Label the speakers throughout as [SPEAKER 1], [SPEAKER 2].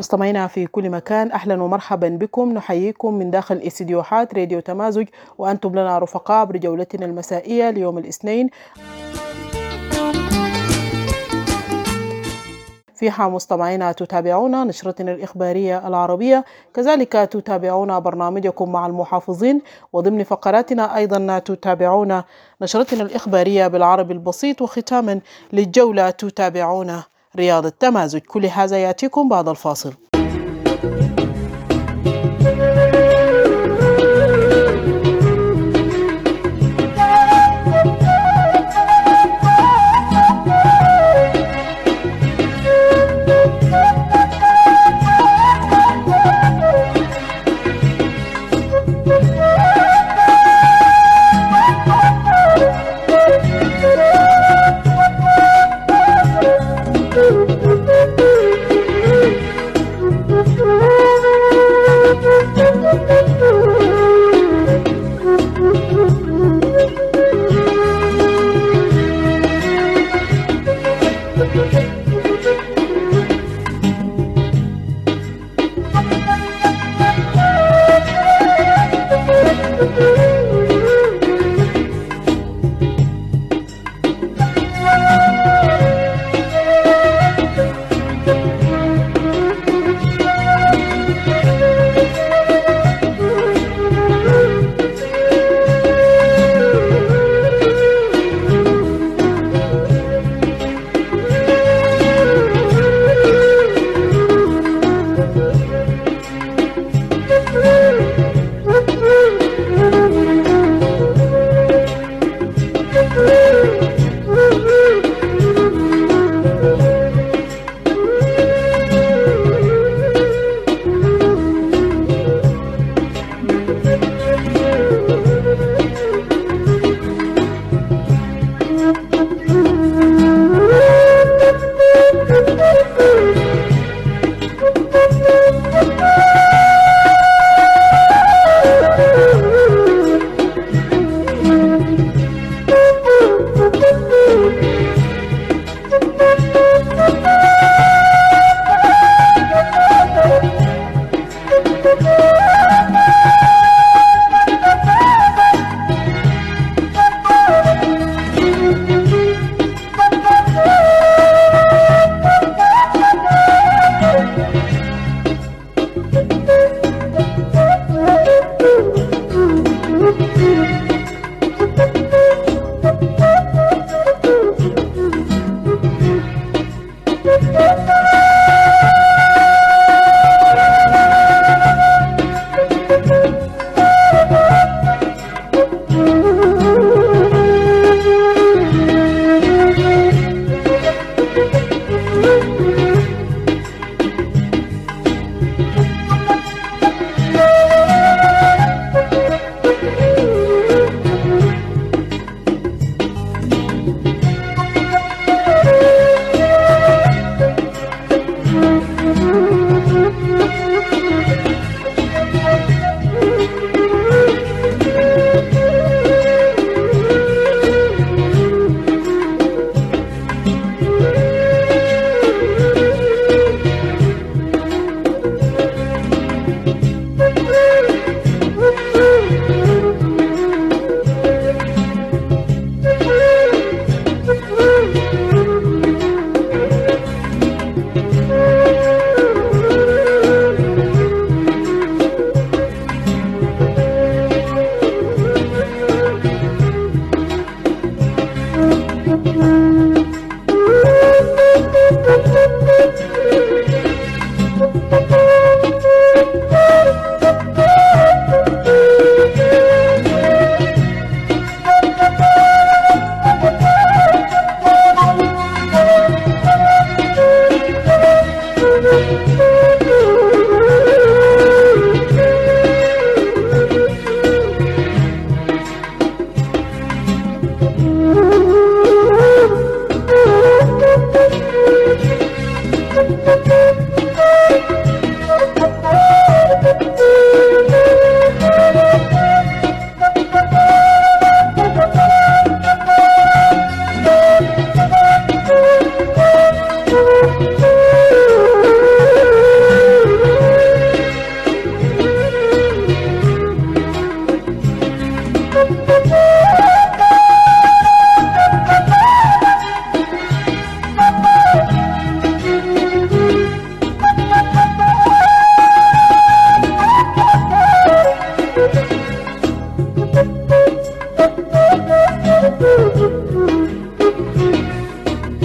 [SPEAKER 1] مستمعينا في كل مكان، أهلا ومرحبا بكم. نحييكم من داخل استديوهات راديو تمازج، وأنتم لنا رفقاء بجولتنا المسائية ليوم الاثنين. فيها مستمعينا تتابعون نشرتنا الإخبارية العربية، كذلك تتابعون برنامجكم مع المحافظين، وضمن فقراتنا أيضا تتابعون نشرتنا الإخبارية بالعربي البسيط، وختاما للجولة تتابعون رياض التمازج. كل هذا يأتيكم بعد الفاصل.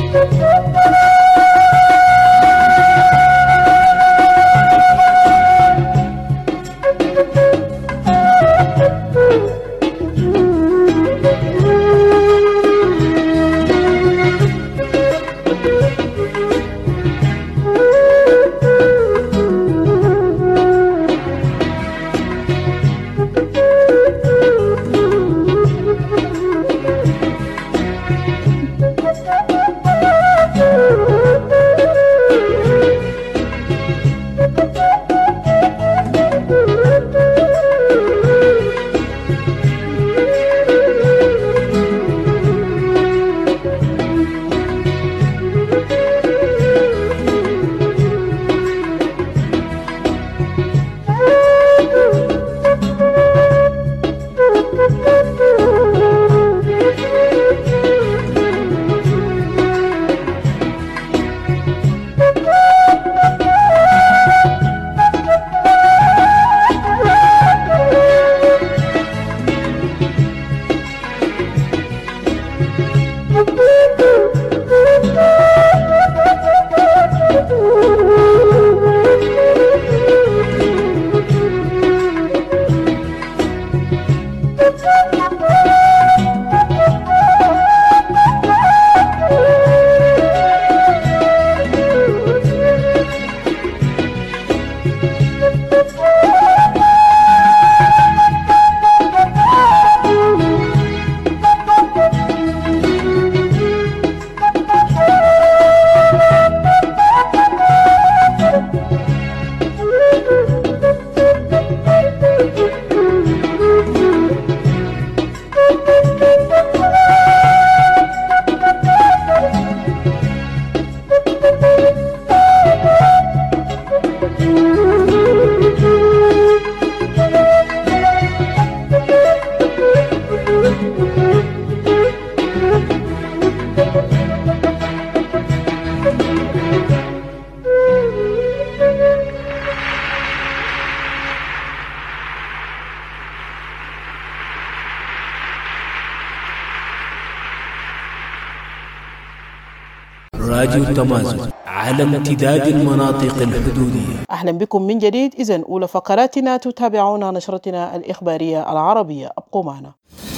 [SPEAKER 2] راديو التمازن على امتداد المناطق الحدودية.
[SPEAKER 1] أهلا بكم من جديد. إذن أولى فقراتنا تتابعون نشرتنا الإخبارية العربية، أبقوا معنا.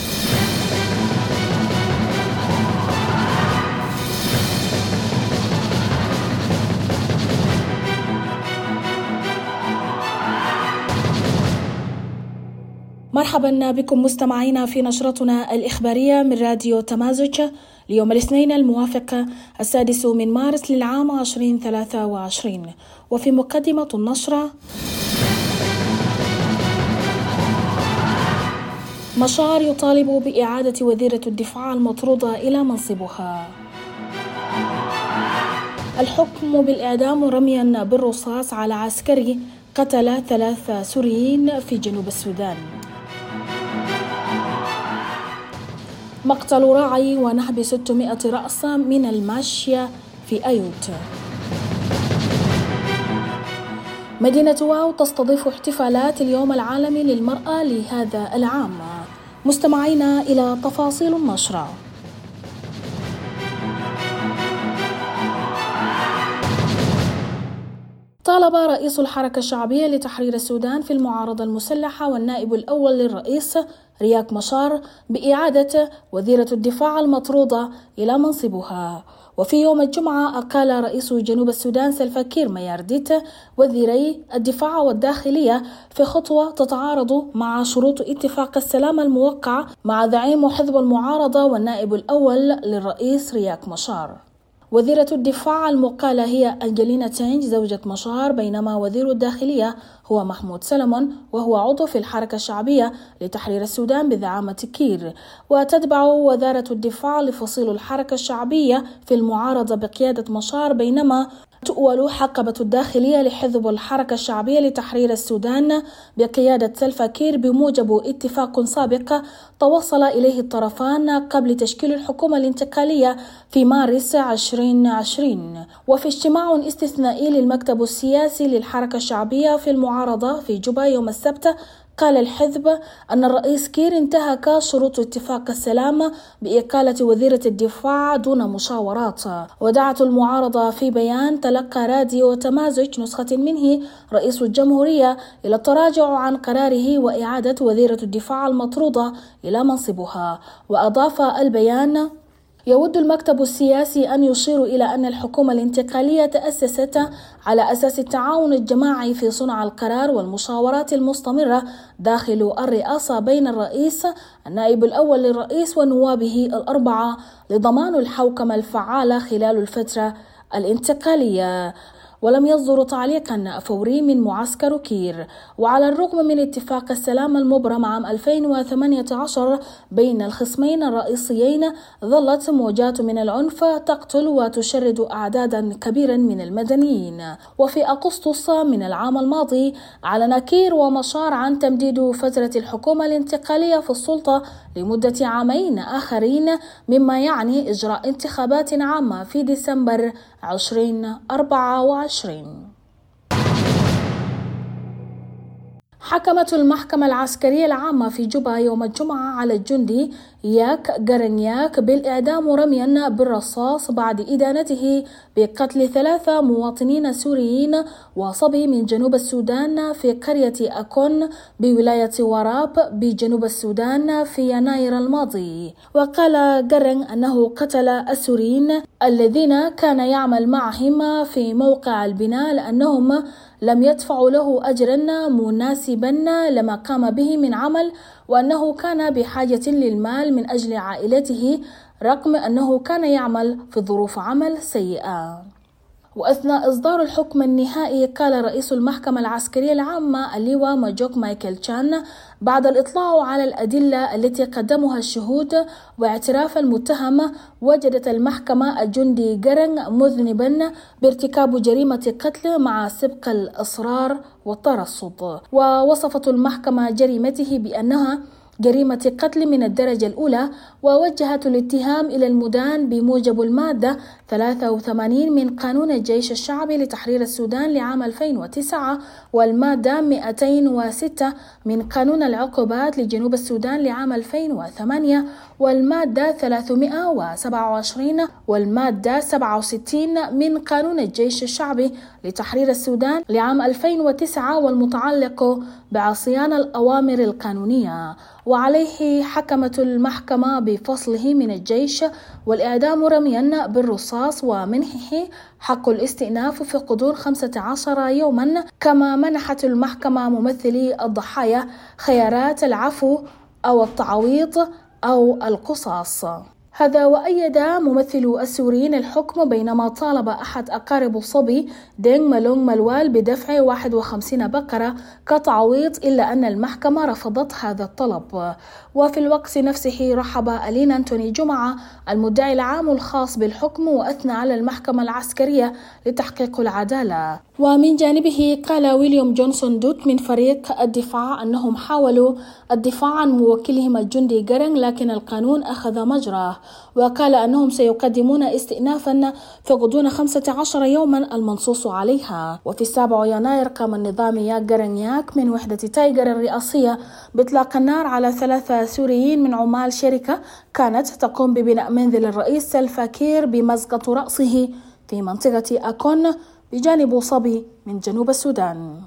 [SPEAKER 3] مرحبا بكم مستمعينا في نشرتنا الإخبارية من راديو تمازج ليوم الاثنين الموافق 6 من مارس للعام 2023. وفي مقدمة النشرة: مشار يطالب بإعادة وزيرة الدفاع المطرودة إلى منصبها. الحكم بالإعدام رميا بالرصاص على عسكري قتل 3 سوريين في جنوب السودان. مقتل راعي ونهب 600 رأس من الماشية في أيوت. مدينة واو تستضيف احتفالات اليوم العالمي للمرأة لهذا العام. مستمعينا إلى تفاصيل النشرة. طالب رئيس الحركة الشعبية لتحرير السودان في المعارضة المسلحة والنائب الأول للرئيس رياك مشار بإعادة وزيرة الدفاع المطرودة إلى منصبها. وفي يوم الجمعة أقال رئيس جنوب السودان سلفا كير ميارديت وزيري الدفاع والداخلية في خطوة تتعارض مع شروط اتفاق السلام الموقع مع زعيم حزب المعارضة والنائب الأول للرئيس رياك مشار. وزيرة الدفاع المقالة هي أنجلينا تينج زوجة مشار، بينما وزير الداخلية هو محمود سلمون وهو عضو في الحركة الشعبية لتحرير السودان بزعامة كير. وتتبع وزارة الدفاع لفصيل الحركة الشعبية في المعارضة بقيادة مشار، بينما تؤول حقبة الداخلية لحزب الحركة الشعبية لتحرير السودان بقيادة سلفا كير بموجب اتفاق سابق توصل إليه الطرفان قبل تشكيل الحكومة الانتقالية في مارس 2020. وفي اجتماع استثنائي للمكتب السياسي للحركة الشعبية في المعارضة في جوبا يوم السبت، قال الحزب أن الرئيس كير انتهك شروط اتفاق السلام بإقالة وزيرة الدفاع دون مشاورات. ودعت المعارضة في بيان تلقى راديو تمازج نسخة منه رئيس الجمهورية إلى التراجع عن قراره وإعادة وزيرة الدفاع المطرودة إلى منصبها. وأضاف البيان: يود المكتب السياسي أن يشير إلى أن الحكومة الانتقالية تأسست على أساس التعاون الجماعي في صنع القرار والمشاورات المستمرة داخل الرئاسة بين الرئيس، النائب الأول للرئيس ونوابه الأربعة لضمان الحوكمة الفعالة خلال الفترة الانتقالية. ولم يصدر تعليقا فوري من معسكر كير. وعلى الرغم من اتفاق السلام المبرم عام 2018 بين الخصمين الرئيسيين، ظلت موجات من العنف تقتل وتشرد أعدادا كبيرا من المدنيين. وفي أغسطس من العام الماضي أعلن كير ومشار عن تمديد فترة الحكومة الانتقالية في السلطة لمدة عامين آخرين، مما يعني إجراء انتخابات عامة في ديسمبر 2024. حكمت المحكمة العسكرية العامة في جوبا يوم الجمعة على الجندي ياك غرنياك بالإعدام رميا بالرصاص بعد إدانته بقتل 3 مواطنين سوريين وصبي من جنوب السودان في قرية أكون بولاية وراب بجنوب السودان في يناير الماضي. وقال غرن أنه قتل السوريين الذين كان يعمل معهم في موقع البناء لأنهم لم يدفعوا له أجرا مناسبا لما قام به من عمل، وأنه كان بحاجة للمال من أجل عائلته رغم أنه كان يعمل في ظروف عمل سيئة. وأثناء إصدار الحكم النهائي قال رئيس المحكمة العسكرية العامة اللواء ماجوك مايكل تشان بعد الإطلاع على الأدلة التي قدمها الشهود واعتراف المتهم، وجدت المحكمة الجندي غرن مذنبا بارتكاب جريمة قتل مع سبق الإصرار والترصد. ووصفت المحكمة جريمته بأنها جريمة قتل من الدرجة الأولى، ووجهت الاتهام إلى المدان بموجب المادة 83 من قانون الجيش الشعبي لتحرير السودان لعام 2009 والمادة 206 من قانون العقوبات لجنوب السودان لعام 2008 والمادة 327 والمادة 67 من قانون الجيش الشعبي لتحرير السودان لعام 2009 والمتعلق بعصيان الأوامر القانونية. وعليه حكمت المحكمة بفصله من الجيش والإعدام رميا بالرصاص ومنحه حق الاستئناف في غضون 15 يوما، كما منحت المحكمة ممثلي الضحايا خيارات العفو أو التعويض أو القصاص. هذا وأيد ممثل السوريين الحكم بينما طالب أحد أقارب الصبي دينغ مالونغ ملوال بدفع 51 بقرة كتعويض، إلا أن المحكمة رفضت هذا الطلب. وفي الوقت نفسه رحب ألين أنتوني جمعة المدعي العام الخاص بالحكم وأثنى على المحكمة العسكرية لتحقيق العدالة. ومن جانبه قال ويليام جونسون دوت من فريق الدفاع أنهم حاولوا الدفاع عن موكلهم الجندي غرن لكن القانون أخذ مجراه، وقال أنهم سيقدمون استئنافا في غضون 15 يوما المنصوص عليها. وفي 7 يناير قام النظام ياك غرنياك من وحدة تايغر الرئاسية بإطلاق النار على 3 سوريين من عمال شركة كانت تقوم ببناء منزل الرئيس سلفا كير بمسقط رأسه في منطقة أكون بجانب صبي من جنوب السودان.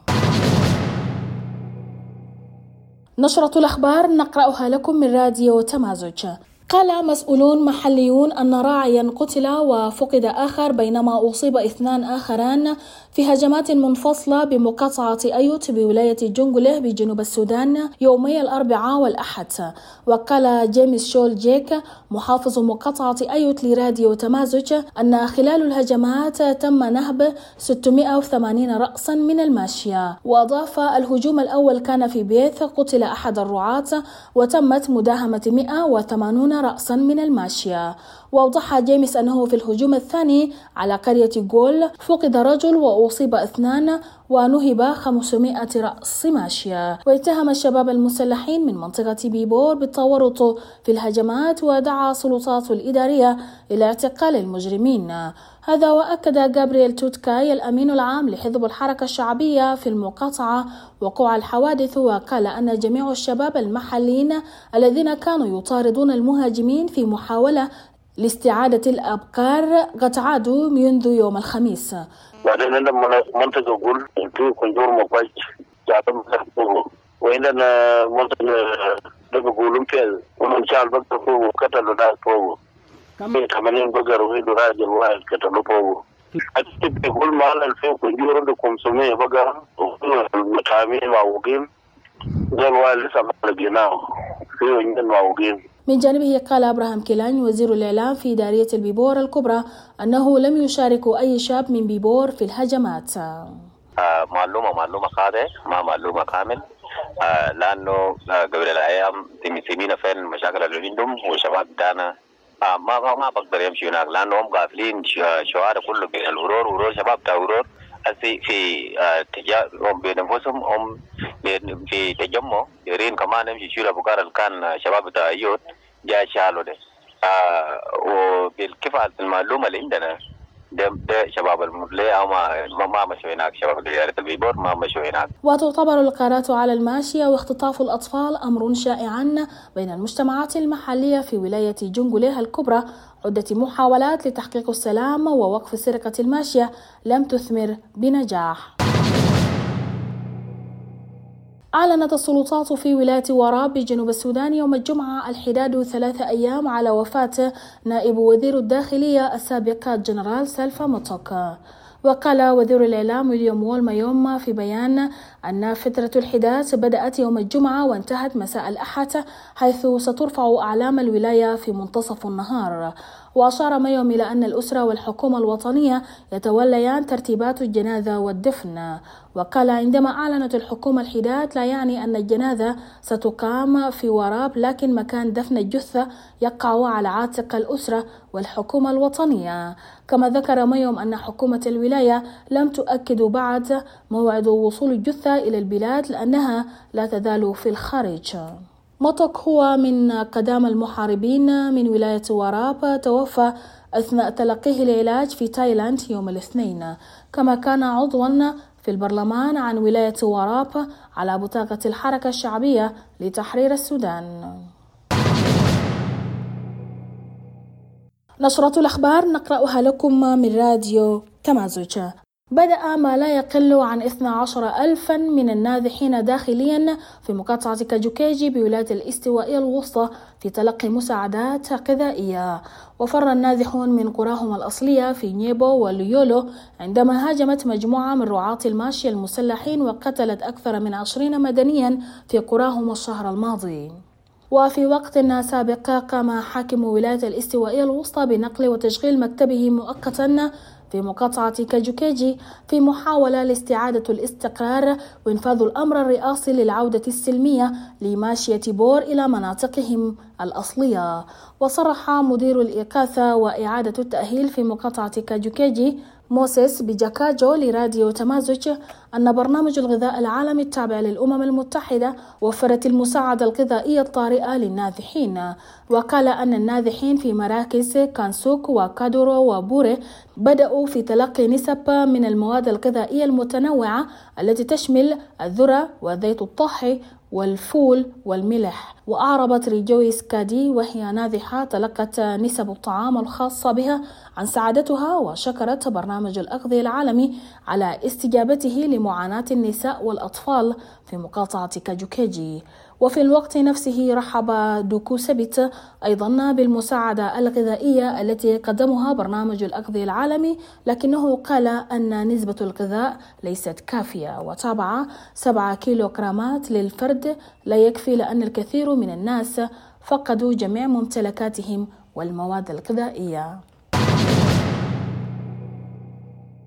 [SPEAKER 3] نشرة الأخبار نقرأها لكم من راديو تمازج. قال مسؤولون محليون أن راعيا قتل وفقد آخر بينما أصيب 2 آخران في هجمات منفصلة بمقاطعة أيوت بولاية جنجله بجنوب السودان يومي الأربعاء والأحد. وقال جيمس شول جيك محافظ مقاطعة أيوت لراديو تمازج أن خلال الهجمات تم نهب 680 رأسا من الماشية. وأضاف الهجوم الأول كان في بيث قتل أحد الرعاة وتمت مداهمة 180 رأسا من الماشية. وأوضح جيمس أنه في الهجوم الثاني على قرية غول فقد رجل وأصيب 2 ونهب 500 رأس ماشية. واتهم الشباب المسلحين من منطقة بيبور بالتورط في الهجمات، ودعا السلطات الإدارية إلى اعتقال المجرمين. هذا وأكد جابرييل توتكاي الأمين العام لحزب الحركة الشعبية في المقاطعة وقوع الحوادث، وقال أن جميع الشباب المحليين الذين كانوا يطاردون المهاجمين في محاولة لاستعادة الأبقار قد عادوا منذ يوم الخميس.
[SPEAKER 4] بعدين منطقة قول في كندور مقاش جاتم سحبوه وإننا منطقة بقولهم فيه ومن شاء الله بقى قتلوا ناس فوق كم 80 بقر وهيد راجل واحد قتلوا فوق. أكيد بقول مال الفيو كندور عندكم 500 بقر ومتعامين معوقين قال واحد لسه ما لقيناه فيو عندنا معوقين.
[SPEAKER 3] من جانبه قال أبراهام كيلاني وزير الإعلام في إدارية البيبور الكبرى أنه لم يشارك أي شاب من بيبور في الهجمات.
[SPEAKER 5] معلومة خاطئة، ما معلومة كامل، لأنه قبل الأيام سمينا فين المشاكل اللي عندهم والشباب بتاعنا ما بقدر يمشي هناك لأنهم قافلين شوارع كله بين الورور شباب بتاع ورور في هم بينفسهم هم في تجمع يرين كمان يمشي شيل أبوكار اللي كان شباب بتاع يوت جاي شالوا ده وبالكفاءة المعلومة اللي عندنا ده شباب المدلية ما مشوا هناك، شباب ديارة البيبور ما مشوا هناك.
[SPEAKER 3] وتعتبر القارات على الماشية واختطاف الأطفال أمر شائعا بين المجتمعات المحلية في ولاية جنجوليه الكبرى. عدة محاولات لتحقيق السلام ووقف سرقة الماشية لم تثمر بنجاح. أعلنت السلطات في ولاية وراب بجنوب السودان يوم الجمعة الحداد 3 أيام على وفاة نائب وزير الداخلية السابق جنرال سلفا مطوك. وقال وزير الإعلام ويليام وولمايوم في بيان أن فترة الحداث بدأت يوم الجمعة وانتهت مساء الأحد، حيث سترفع أعلام الولاية في منتصف النهار. وأشار مايوم إلى أن الأسرة والحكومة الوطنية يتوليان ترتيبات الجنازة والدفن. وقال عندما أعلنت الحكومة الحداد لا يعني أن الجنازة ستقام في وراب، لكن مكان دفن الجثة يقع على عاتق الأسرة والحكومة الوطنية. كما ذكر مايوم أن حكومة الولاية لم تؤكد بعد موعد وصول الجثة إلى البلاد لأنها لا تزال في الخارج. مطوك هو من قدام المحاربين من ولاية وراب، توفى أثناء تلقيه العلاج في تايلاند يوم الاثنين. كما كان عضوا في البرلمان عن ولاية وراب على بطاقة الحركة الشعبية لتحرير السودان. نشرة الأخبار نقرأها لكم من راديو تمازج. بدأ ما لا يقل عن 12,000 من النازحين داخليا في مقاطعة كاجوكيجي بولاية الاستوائية الوسطى في تلقي مساعدات غذائية. وفر النازحون من قراهم الأصلية في نيبو وليولو عندما هاجمت مجموعة من رعاة الماشية المسلحين وقتلت أكثر من 20 مدنيا في قراهم الشهر الماضي. وفي وقت سابق قام حاكم ولاية الاستوائية الوسطى بنقل وتشغيل مكتبه مؤقتا في مقاطعة كاجوكيجي في محاولة لاستعادة الاستقرار وإنفاذ الأمر الرئاسي للعودة السلمية لماشية بور إلى مناطقهم الأصلية. وصرح مدير الإغاثة وإعادة التأهيل في مقاطعة كاجوكيجي موسيس بجاكاجو لراديو تمازج أن برنامج الغذاء العالمي التابع للأمم المتحدة وفرت المساعدة الغذائية الطارئة للنازحين. وقال أن النازحين في مراكز كانسوك وكادورو وبوري بدأوا في تلقي نسب من المواد الغذائية المتنوعة التي تشمل الذرة وزيت الطحي والفول والملح. وأعربت ريجويس كادي وهي نازحة تلقت نسب الطعام الخاصة بها عن سعادتها، وشكرت برنامج الأغذية العالمي على استجابته لمعاناة النساء والأطفال في مقاطعة كاجوكيجي. وفي الوقت نفسه رحب دوكو سبت أيضا بالمساعدة الغذائية التي قدمها برنامج الأغذية العالمي، لكنه قال أن نسبة الغذاء ليست كافية، وتابع 7 كيلوغرامات للفرد لا يكفي لأن الكثير من الناس فقدوا جميع ممتلكاتهم والمواد الغذائية.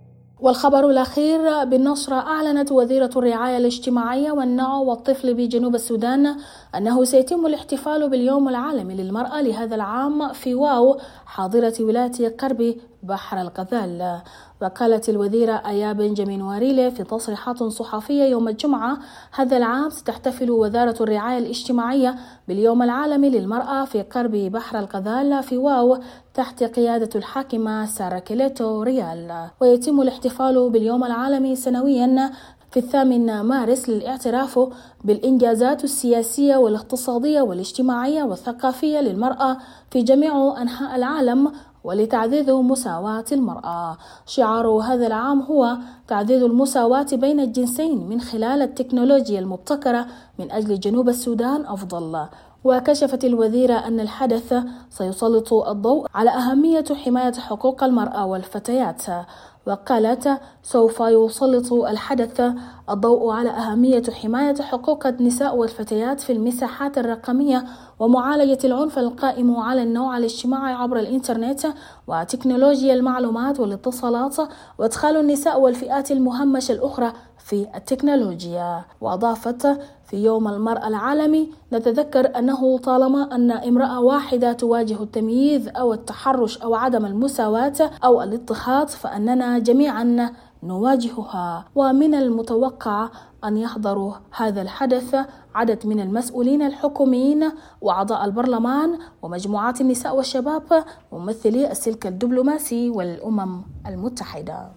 [SPEAKER 3] والخبر الأخير بالنشرة، أعلنت وزيرة الرعاية الاجتماعية والنوع والطفل بجنوب السودان أنه سيتم الاحتفال باليوم العالمي للمرأة لهذا العام في واو حاضرة ولاية قربي بحر الغزال. وقالت الوزيرة آيا بنجامين واريلي في تصريحات صحفية يوم الجمعة هذا العام ستحتفل وزارة الرعاية الاجتماعية باليوم العالمي للمرأة في قربي بحر الغزال في واو تحت قيادة الحاكمة سارة كيليتو ريال. ويتم الاحتفال باليوم العالمي سنويا في 8 مارس للاعتراف بالإنجازات السياسية والاقتصادية والاجتماعية والثقافية للمرأة في جميع أنحاء العالم ولتعزيز مساواة المرأة. شعار هذا العام هو تعزيز المساواة بين الجنسين من خلال التكنولوجيا المبتكرة من أجل جنوب السودان أفضل. وكشفت الوزيرة أن الحدث سيسلط الضوء على أهمية حماية حقوق المرأة والفتيات. وقالت سوف يسلط الحدث الضوء على أهمية حماية حقوق النساء والفتيات في المساحات الرقمية ومعالجة العنف القائم على النوع الاجتماعي عبر الإنترنت وتكنولوجيا المعلومات والاتصالات وإدخال النساء والفئات المهمشة الأخرى في التكنولوجيا. وأضافت في يوم المرأة العالمي نتذكر أنه طالما أن امرأة واحدة تواجه التمييز أو التحرش أو عدم المساواة أو الاضطهاد فأننا جميعا نواجهها. ومن المتوقع أن يحضروا هذا الحدث عدد من المسؤولين الحكوميين وأعضاء البرلمان ومجموعات النساء والشباب ممثلي السلك الدبلوماسي والأمم المتحدة.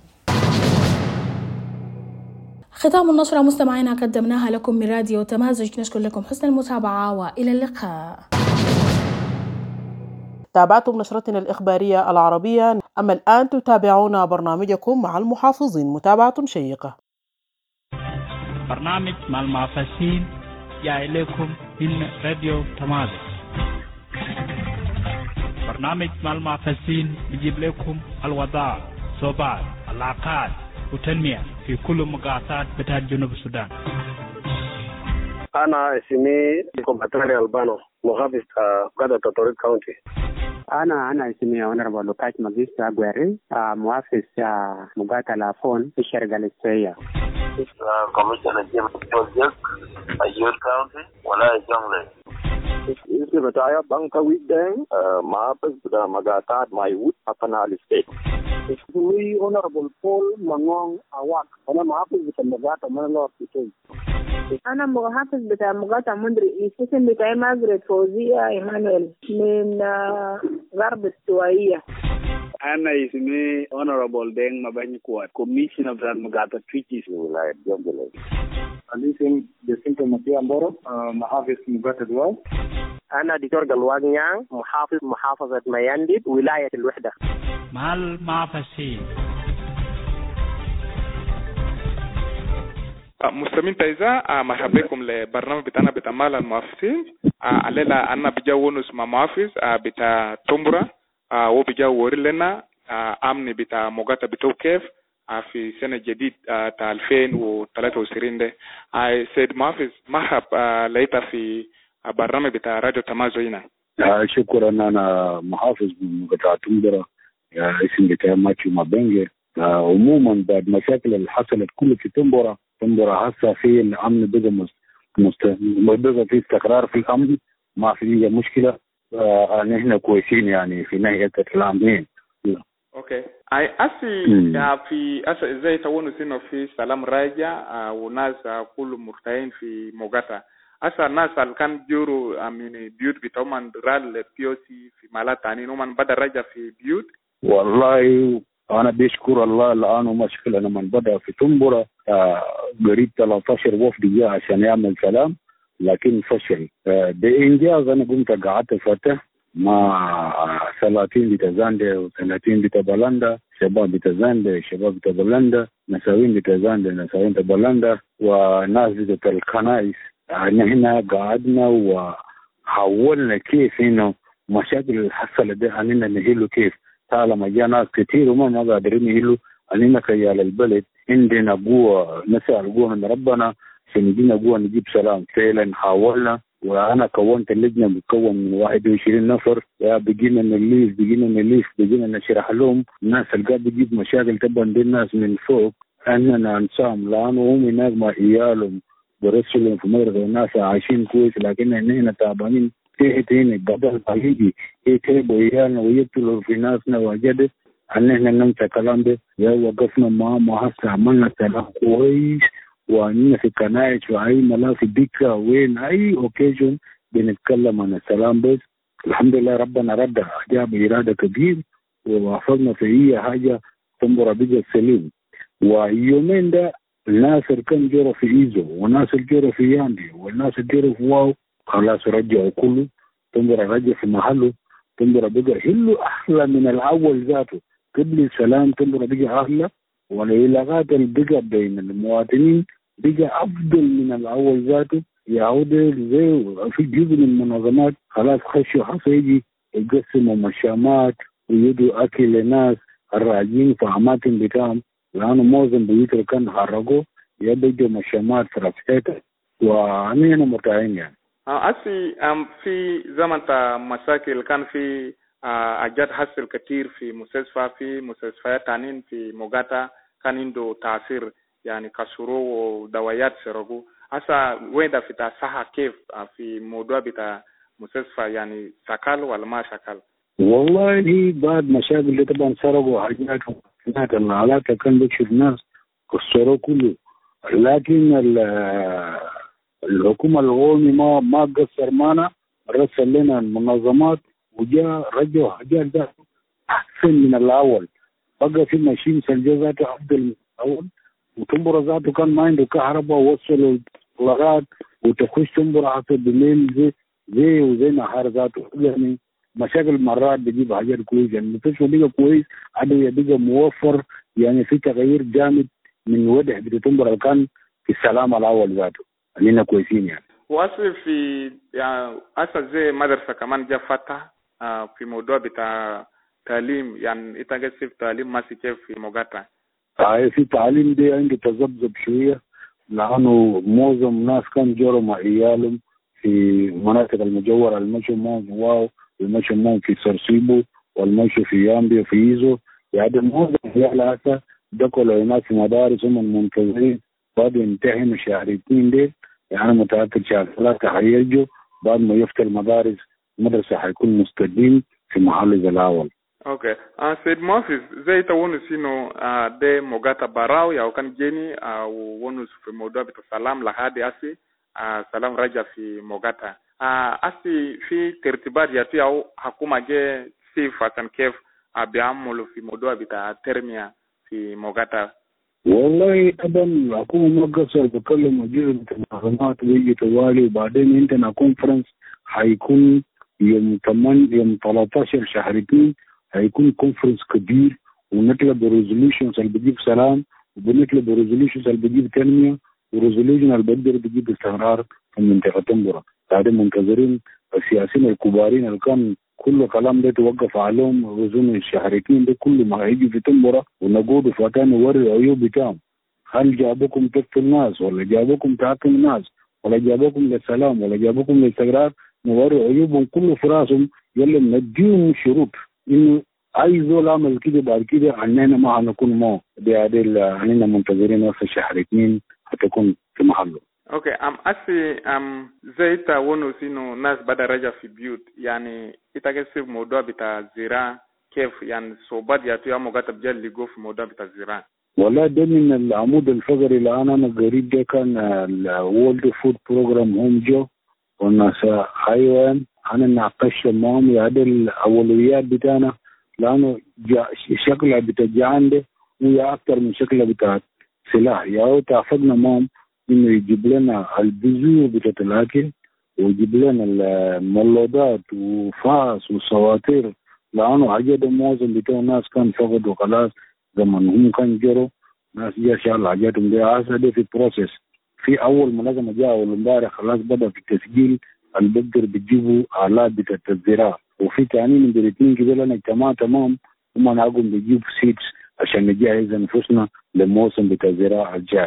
[SPEAKER 3] ختام النشرة مستمعينا قدمناها لكم من راديو تمازج، نشكر لكم حسن المتابعة وإلى اللقاء.
[SPEAKER 1] تابعتم نشرتنا الإخبارية العربية، أما الآن تتابعون برنامجكم مع المحافظين، متابعة شيقة.
[SPEAKER 6] برنامج مع المحافظين جاء إليكم من راديو تمازج. برنامج مع المحافظين يجيب لكم الوضع، صوبات، العلاقات وتنمية في كل مقاطعات بتاعت جنوب السودان.
[SPEAKER 7] أنا اسمي كومباتري ألبانو، محافظ قادة تطوريد كاونتي.
[SPEAKER 8] أنا اسمي أونربل لوكاش ماجيستا أغواري، محافظ مقاطعة لافون في الشرق الاستوائية.
[SPEAKER 4] كوميشنر جيمس جورجيك، أيور كاونتي، ولاية جونغلي.
[SPEAKER 7] اسمي بتاعي بانكا ويدين، محافظ بتاع مقاطعة مايوت أبناء الستيت. اسمي أونربل بول مانغون أواك، أنا محافظ بتاع مقاطعة مانلور بيتوي.
[SPEAKER 9] أنا محافظ بتاع مقاطعة مندري، اسم بتاعي ماجريت فوزية إيمانويل من غرب السوائية.
[SPEAKER 10] أنا اسمي Honorable دين مباني كوات، كوميشنر بتاع مقاطعة تريتيز
[SPEAKER 7] ولاية جونغلي.
[SPEAKER 11] أنا اسمي جاسينتو ماتيا مبورو، محافظ مقاطعة واو.
[SPEAKER 12] أنا دكتور قلوان نيان، محافظ محافظة ميانديد ولاية الوحدة.
[SPEAKER 6] مع المحافظين
[SPEAKER 13] مستمعين تايزا، مرحبا بكم لبرنامج بتاعنا بتاع مال المحافظين. علينا أنا بجاو ونس مع محافظ بتاع تومبرا وبجاو ورلنا أمني بتاع مقاطعة بتو كيف في سنة جديد تا 2023 ده. سيد محافظ مرحبا لقيتا في برنامج بتاع راديو تمازو هنا.
[SPEAKER 11] شكرا. أنا محافظ من مقاطعة تومبرا، اسم بتاعي ماتيو مابنجي. عموما بعد مشاكل اللي حصلت كله في تومبرا هسه في الامن بقى في استقرار في الامن، ما في مشكله. نحن كويسين يعني في ناحيه الامنين.
[SPEAKER 13] اوكي اي اسي في ازاي تونس انه في سلام راجع وناس كله مرتاحين في موقتا. الناس اللي كان بيورو من بيوت بتومن رال البي او سي في مالات ثاني نومن بدا رجع في بيوت.
[SPEAKER 11] والله أنا بشكر الله الآن ومشكلة أنا من بدأ في تومبرا قريب 13 وفد جاء عشان يعمل سلام لكن فشل. بإنجاز أنا قمت قعدت فتح مع 30 بتاع زاندة و30 بتاع بلندا، شباب بتاع زاندة شباب بتاع بلندا، نساوين بتاع زاندة نساوين بتاع بلندا، وناس بتاع الكنائس. نحن قعدنا وحاولنا كيف إنه مشاكل اللي حصلت ده أننا نحله كيف. طالما جاء ناس كثير وما قادرين يحلوا، أننا كيال البلد عندنا قوة، نسأل قوة من ربنا عشان يجينا قوة نجيب سلام. فعلا حاولنا وانا كونت اللجنه بتكون من 21 نفر. بقينا بقينا نشرح لهم الناس اللي بتجيب مشاكل طبعا دي الناس من فوق اننا انساهم، لانه هم هناك مع عيالهم برسلهم في مدرسه الناس عايشين كويس، لكن هنا تعبانين هنا بدل ما يجي يتعبوا عيالنا ويقتلوا في ناسنا وجد ان احنا ننسى الكلام ده. وقفنا معهم وهسه عملنا كلام كويس، واننا في كنائس واي ملاك بكره وين اي اوكيجن بنتكلم عن السلام بس. الحمد لله ربنا رد اجاب اراده كبير ووافقنا في اي حاجه تنبر بيجا السليم. ويومين ده الناس اللي كان جروا في ايزو والناس اللي جروا في ياندي والناس اللي جروا في واو خلاص رجعوا كله، تنبر رجع في محله، تنبر بقى حلو احلى من الاول ذاته. قبل السلام تنبر بقى احلى، والعلاقات اللي بقى بين المواطنين بقى افضل من الاول ذاته. يعود زي في جزء من المنظمات خلاص خشوا حصيجي يقسموا مشامات ويدوا اكل للناس الراجين في اماكن بتاعهم، لانه معظم بيوت اللي كان حرقوا يبقوا مشامات في رفساتها، وأنا متعين يعني.
[SPEAKER 13] أسي في زمن مشاكل كان في أجاد حصل كتير في مستشفيات تانين في موغاتا كان عنده تأثير يعني كسرو ودوايات سرقوا. هسا وين في تصحى كيف في موضوع بتاع مستشفى يعني شكل ولا ما شكل؟
[SPEAKER 11] والله بعد مشاكل دي طبعا سرقوا حاجات هناك العلاقة كان بيكشف الناس كسروا كله، لكن الحكومة الغومي ما قصر معنا، رسل لنا المنظمات وجاء رجعوا حاجات ده أحسن من الأول. بقى في ماشين سلجة ذاته أفضل من الأول، وتنبرة ذاته كان ما عنده كهرباء ووصلوا الطلقات وتخش تنبرة حتى بالليل زي نهار ذاته. يعني مشاكل مرات بيجيب حاجات كويس، يعني المستشفى بقى كويس، أدوية بقى موفر، يعني في تغيير جامد من وضع بتنبرة كان في السلام الأول ذاته. علينا كويسين يعني.
[SPEAKER 13] واصل في يعني أصل زي مدرسة كمان جا فتح في موضوع بتاع تعليم، يعني يتجسف تعليم ماشي كيف في موغاتا؟
[SPEAKER 11] في تعليم دي عندي تذبذب شوية، لأنه معظم الناس كان جروا مع عيالهم في مناطق المجورة، المشوا معهم واو والمشوا معهم في سرسيبو والمشوا في يامبي وفي إيزو. يعني معظم عيال هسه دخلوا هناك في مدارس هم المنتظرين بعد ينتهي شهر 2 دي، يعني متأكد شهر 3 هيجوا بعد ما يفتح المدارس المدرسة هيكون مستقيم في محل زي الأول.
[SPEAKER 13] اوكي سيد موافز زي تونس انه ده موغاتا براو يا كان جيني ونس في موضوع بتاع السلام لحد اسي سلام رجع في موغاتا اسي في ترتيبات ياتي او حكومه جه كيف عشان كيف بيعملوا في موضوع بتاع ترميا في موغاتا.
[SPEAKER 11] والله طبعا الحكومه ما قصر بتكلم مدير المنظمات ويجي توالي، وبعدين عندنا كونفرنس هيكون يوم 13 شهر 2 هيكون كونفرنس كبير، ونطلب ريزوليوشنز اللي بتجيب سلام، وبنطلب ريزوليوشنز اللي بتجيب تنميه، وريزوليوشن اللي بتقدر تجيب استقرار في منطقه تنبره. بعدين منتظرين السياسيين الكبارين اللي كان كل كلام ده توقف عليهم وزن الشهرين ده كله ما هيجي في تنبره ونقود فتاني وري عيوب بتاعهم. هل جابكم تقتل الناس ولا جابكم تحكم الناس ولا جابكم للسلام ولا جابكم للاستقرار؟ نوري عيوبهم كله في راسهم، يلا نديهم شروط انه اي زول عمل كده بعد كده عننا ما هنكون معه. بهذه عننا منتظرين في شهر 2 هتكون في محله.
[SPEAKER 13] اوكي اسي زي تاونو سينو ناس بدا رجع في بيوت، يعني يتجسف موضوع بتاع الزراعه كيف يعني صوبات ياتي موغاتا بجال لقوا في موضوع بتاع الزراعه؟
[SPEAKER 11] والله ده من العمود الفقري اللي انا قريب ده كان الورلد فود بروجرام هوم جو، والناس حيوان انا ناقشت معهم يعني الاولويات بتاعنا، لانه شكلها بتاع ده وهي اكثر من شكلها بتاع سلاح. يعني اتفقنا معهم انه يجيب لنا البذور بتاعت الاكل ويجيب لنا المولودات وفاس وصواتير، لانه حاجات معظم بتاع الناس كان فقدوا خلاص زمان هم كان جروا ناس جا شال حاجاتهم دي هسه دي في بروسيس. في اول منظمه جاء امبارح خلاص بدا في التسجيل اللي بيقدر بيجيبوا آلات بتاعت الزراعه، وفي تاني من الاثنين كده لنا اجتماع تمام هم ناقوم بيجيبوا سيدز عشان نجهز انفسنا للموسم بتاع الزراعه الجاي.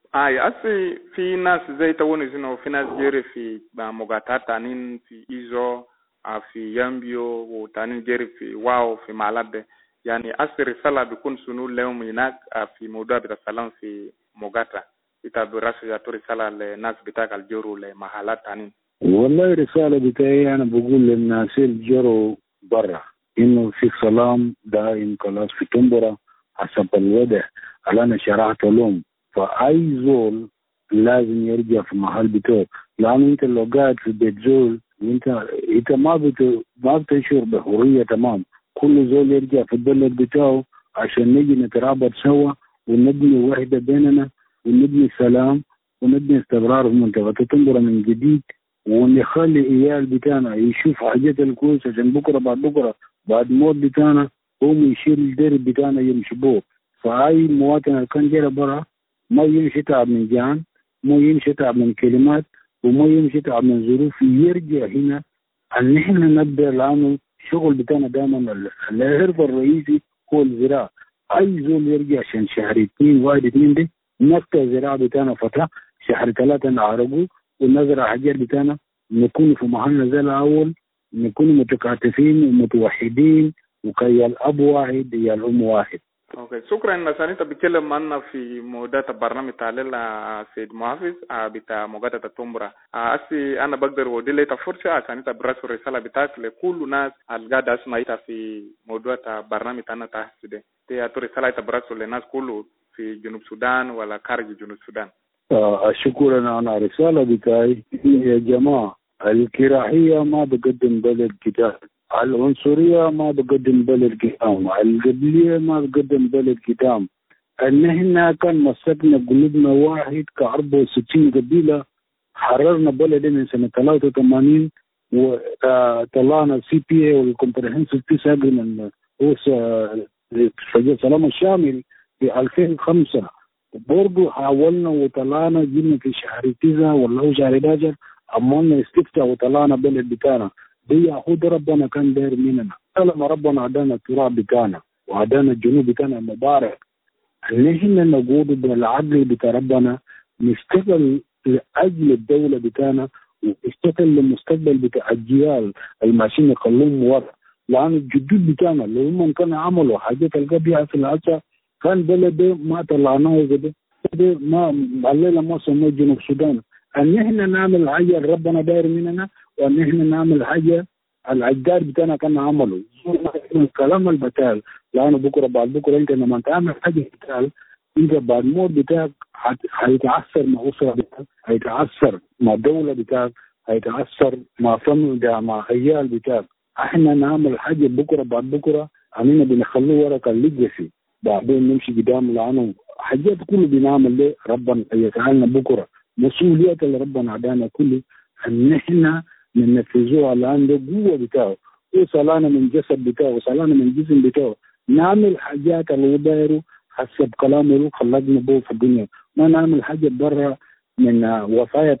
[SPEAKER 13] أصلي في ناس زي تونس إنه في ناس جري في مقاطعات تانين في إيزو في يامبيو وتانين جري في واو في معلبة. يعني أصل رسالة بيكون سنو لهم هناك في موضوع السلام في مقاطعة. إذا براسي جاتو رسالة للناس بتاعك الجورو لمحلات تانين. والله
[SPEAKER 11] رسالة بتاعي أنا بقول للناس الجورو برا إنه في سلام دائم خلاص في تمبرة حسب الوضع اللي أنا شرحت لهم. فأي زول لازم يرجع في محل بتاعه، لأنه أنت لو قاعد في بيت زول أنت ما بتشعر بحرية تمام. كل زول يرجع في البلد بتاعه عشان نجي نترابط سوا ونبني وحدة بيننا ونبني سلام ونبني استقرار في منطقة تمبرة من جديد، ونخلي إيال بتاعنا يشوف حاجات الكويسة عشان بكرة بعد موت بتاعنا هم يشيل الدرب بتاعنا يمشي بوه. فأي مواطن كان جرى برا ما يمشي تعب من جان، ما يمشي تعب من كلمات، وما يمشي تعب من ظروف، يرجع هنا أن نحن نبدأ. لأنه الشغل بتاعنا دائما الهرب الرئيسي هو الزراعة. أي زول يرجع عشان شهر 2 دي نقطة الزراعة بتاعنا فترة، شهر 3 نعرقه ونزرع حاجات بتاعنا، نكون في محلنا زي الأول، نكون متكاتفين ومتوحدين وكي الأب واحد يا الأم واحد.
[SPEAKER 13] اوكي شكرا. نسان انت بتكلم معنا في موضوع البرنامج تاع سيد محافظ بتاع مقاطعة تمبرة. اسي انا بقدر ودي لك فرصه عشان انت براسل الرساله بتاعك لكل الناس اللي قاعده اسمعها في موضوع البرنامج تاعنا تاع سيدي. دي رساله انت براسل للناس كله في جنوب السودان ولا خارج جنوب السودان.
[SPEAKER 11] شكرا. انا رساله بتاعي يا جماعه، الكراهيه ما بقدم بلد كتاب، العنصرية ما بقدم بلد قدام، القبلية ما بقدم بلد قدام. ان احنا كان مسكنا قلوبنا واحد ك64 قبيلة، حررنا بلدنا من سنة 83 وطلعنا CPA والكومبريهنسيف بيس اجريمنت هو السلام الشامل في 2005. برضه حاولنا وطلعنا، جينا في شهر 9 ولا شهر 11 عملنا استفتاء وطلعنا بلد بتاعنا. دي يهود ربنا كان داير مننا. لما ربنا عدانا التراب بتاعنا وعدانا الجنوب بتاعنا المبارك، نحن نقول بالعدل بتاع ربنا، نشتغل لأجل الدولة بتاعنا ونشتغل للمستقبل بتاع الجيال الماشيين يخلوهم ورا. لأن الجدود بتاعنا اللي هم كانوا عملوا حاجات القبيعة في العصر كان بلد ما طلعناه كده ما الليلة ما سموه جنوب السودان. أن نحن نعمل حاجة ربنا داير مننا، وأن نحن نعمل حاجة الأجداد بتاعنا كان عملوا. الكلام البتال، لأنه بكرة بعد بكرة أنت لما تعمل حاجة بتال أنت بعد موت بتاعك هيتعثر مع أسرة بتاعك، هيتعثر مع دولة بتاعك، هيتعثر مع فاميلي مع عيال بتاعك. احنا نعمل حاجة بكرة بعد بكرة أننا بنخليه ورقة الليجاسي بعدين نمشي قدام. لأنه حاجات كله بنعمل ليه ربنا يتعلنا بكرة مسؤوليات اللي ربنا عدانا كله ان نحن ننفذوها. لان قوه بتاعه وصلانا من جسد بتاعه وصلانا من جسم بتاعه، نعمل حاجات اللي دايره حسب كلامه خلقنا به في الدنيا. ما نعمل حاجه برا من وصايا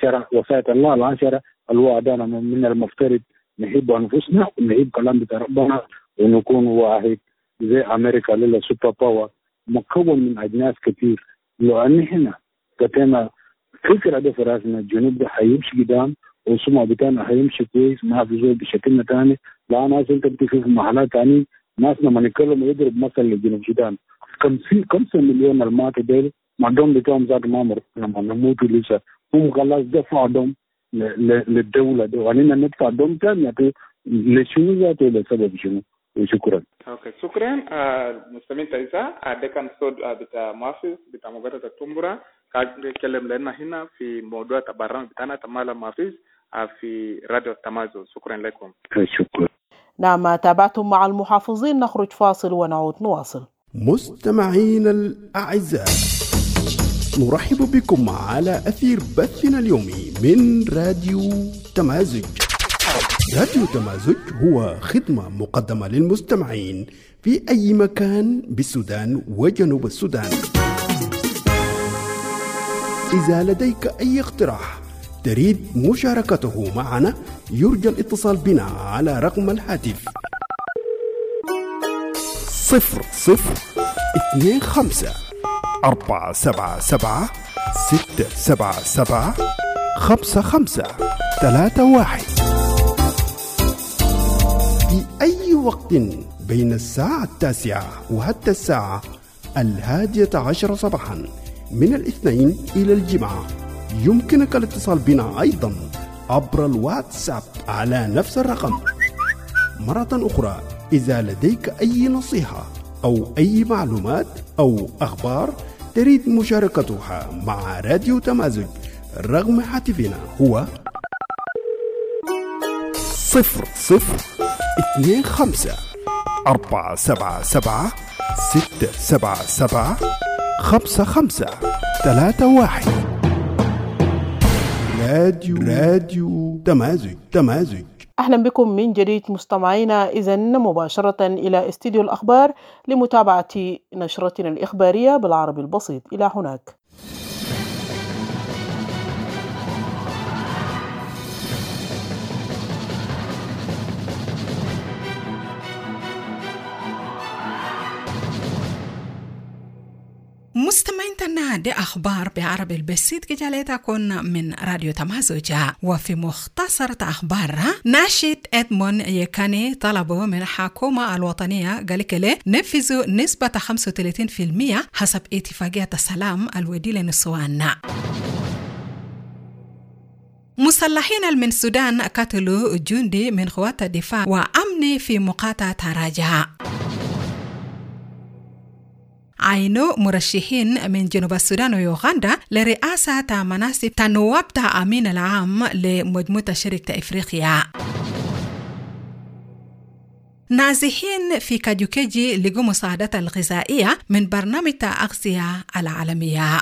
[SPEAKER 11] الله العشره اللي هو عدانا. من المفترض نحب انفسنا ونحب كلام بتاع ربنا ونكون واحد زي امريكا لله سوبر باور مكون من اجناس كثير. لو ان احنا كتنا فكرة ده في راسنا الجنوب ده هيمشي قدام والسمع بتاعنا هيمشي كويس، ما في زول بشكلنا تاني. لا ناس انت بتشوف محلات تاني ناس لما نتكلم يضرب مثل لجنوب السودان 5 مليون المات ديل ما دوم بتاعهم ذات ما مر لما نموتوا لسه هم خلاص دفعوا دوم للدولة ده وعنينا ندفع دوم تاني لشنو ذاته لسبب شنو. وشكرا.
[SPEAKER 13] اوكي شكرا. مستمعين تعزاء ده كان صوت بتاع محافظ بتاع مقاطعة تمبرة قاعد يتكلم لنا هنا في موضوع البرنامج بتاعنا تمالا محافظ في راديو التمازن. شكرا لكم.
[SPEAKER 11] شكرا.
[SPEAKER 1] نعم تابعتم مع المحافظين، نخرج فاصل ونعود نواصل.
[SPEAKER 2] مستمعين الأعزاء، نرحب بكم على أثير بثنا اليومي من راديو تمازج. راديو تمازج هو خدمة مقدمة للمستمعين في أي مكان بالسودان وجنوب السودان. إذا لديك أي اقتراح تريد مشاركته معنا يرجى الاتصال بنا على رقم الهاتف 0025 477-677-5531. في أي وقت بين الساعة 9 وحتى الساعة 11 صباحا من الاثنين إلى الجمعة يمكنك الاتصال بنا أيضا عبر الواتساب على نفس الرقم. مرة أخرى، إذا لديك أي نصيحة أو أي معلومات أو أخبار تريد مشاركتها مع راديو تمازج، رقم هاتفنا هو 00-257-677-5531. راديو تمازج.
[SPEAKER 1] أهلا بكم من جديد مستمعينا، إذن مباشرة إلى استديو الأخبار لمتابعة نشرتنا الإخبارية بالعربي البسيط. إلى هناك.
[SPEAKER 14] مستمعينا، دي أخبار بعربي البسيط كجالتكن من راديو تمازوجا. وفي مختصرة أخبارها، ناشط إدمون يكاني طلبوا من الحكومة الوطنية قالك نفذوا نسبة 35% حسب اتفاقية السلام الودي للنسوان. مسلحين من السودان قتلوا جندي من قوات الدفاع وأمن في مقاطعة رجاء. عينو مرشحين من جنوب السودان ويوغندا لرئاسة مناصب تنواب أمين العام لمجموعة شركة إفريقيا. نازحين في كاجوكيجي لقوا مساعدة الغذائية من برنامج الأغذية العالمية.